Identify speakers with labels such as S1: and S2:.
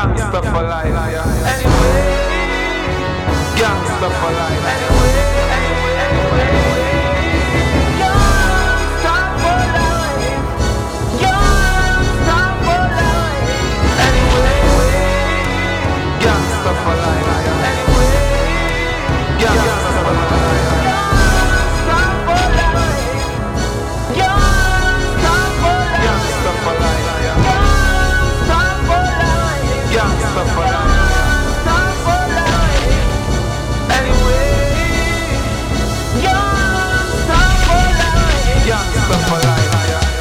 S1: Gangsta for life, yeah. Anyway, gangsta for life. Anyway.